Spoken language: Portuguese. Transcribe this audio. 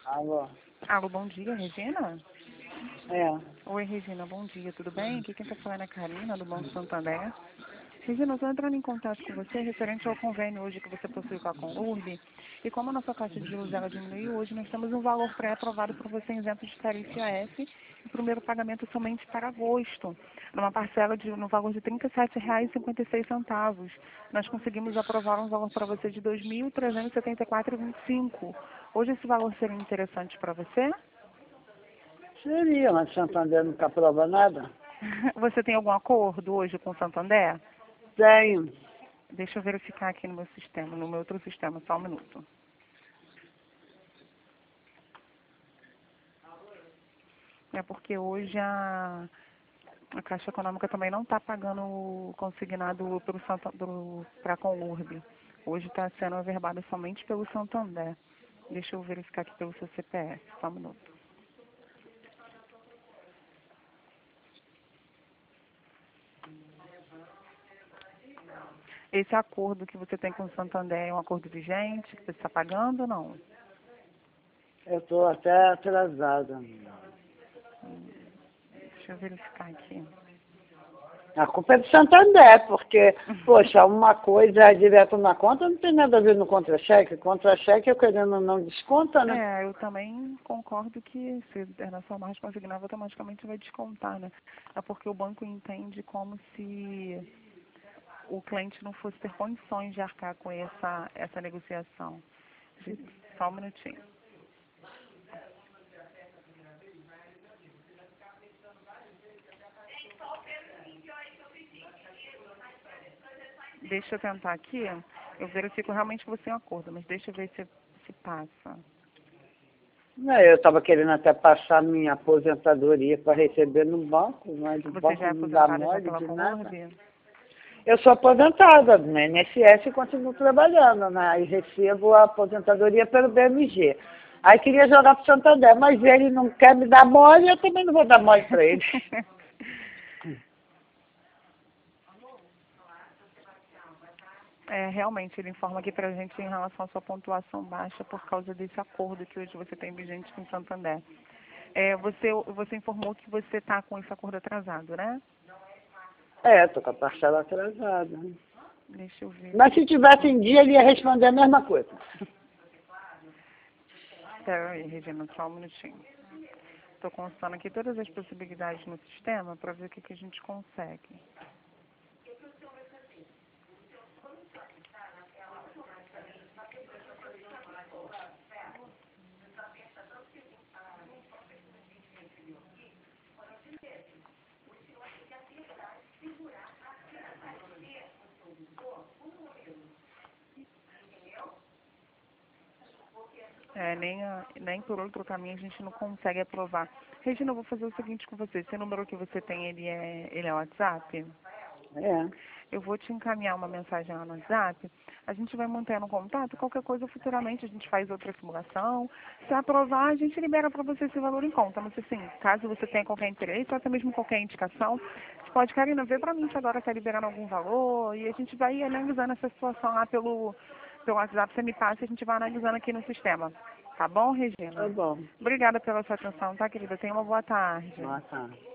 Alô? Alô, bom dia, Regina? É. Oi, Regina, bom dia, tudo bem? Aqui quem está falando é a Karina, do Banco Santander. Regina, eu estou entrando em contato com você referente ao convênio hoje que você possui com a Conurb. E como a nossa taxa de juros ela diminuiu, hoje nós temos um valor pré-aprovado para você isento de tarifa IAS e o primeiro pagamento somente para agosto, numa parcela no valor de R$ 37,56. Nós conseguimos aprovar um valor para você de R$ 2.374,25. Hoje esse valor seria interessante para você? Seria, mas Santander nunca aprova nada? Você tem algum acordo hoje com o Santander? Tenho. Deixa eu verificar aqui no meu sistema, no meu outro sistema, só um minuto. É porque hoje a Caixa Econômica também não está pagando o consignado para a Conurb. Hoje está sendo averbado somente pelo Santander. Deixa eu verificar aqui pelo seu CPF, só um minuto. Esse acordo que você tem com o Santander é um acordo vigente, que você está pagando ou não? Eu estou até atrasada. Deixa eu verificar aqui. A culpa é do Santander, porque, poxa, uma coisa é direto na conta, não tem nada a ver no contra-cheque. Contra-cheque, eu querendo ou não desconta, né? Eu também concordo que se é na sua margem consignada, automaticamente vai descontar, né? É porque o banco entende como se o cliente não fosse ter condições de arcar com essa negociação. Só um minutinho. Deixa eu tentar aqui, eu verifico realmente que você tem um acordo, mas deixa eu ver se passa. Eu estava querendo até passar minha aposentadoria para receber no banco, mas o Você banco já é não dá aposentada já mole pela de nada. Conurb? Eu sou aposentada, no INSS e continuo trabalhando, né? E recebo a aposentadoria pelo BMG. Aí queria jogar para o Santander, mas ele não quer me dar mole, eu também não vou dar mole para ele. Realmente, ele informa aqui pra gente em relação à sua pontuação baixa por causa desse acordo que hoje você tem vigente com o Santander. Você informou que você está com esse acordo atrasado, né? Tô com a parcela atrasada. Deixa eu ver. Mas se tivesse em dia, ele ia responder a mesma coisa. Espera aí, Regina, só um minutinho. Estou constando aqui todas as possibilidades no sistema para ver o que a gente consegue. Nem por outro caminho a gente não consegue aprovar. Regina, eu vou fazer o seguinte com você. Esse número que você tem, ele é WhatsApp? É. Eu vou te encaminhar uma mensagem lá no WhatsApp. A gente vai mantendo contato. Qualquer coisa, futuramente, a gente faz outra simulação. Se aprovar, a gente libera para você esse valor em conta. Mas, assim, caso você tenha qualquer interesse, ou até mesmo qualquer indicação, você pode, Karina, ver para mim se agora está liberando algum valor. E a gente vai analisando essa situação lá pelo WhatsApp. Você me passa e a gente vai analisando aqui no sistema. Tá bom, Tá Regina? bom. Obrigada pela sua atenção, tá, querida? Tenha uma boa tarde. Boa tarde.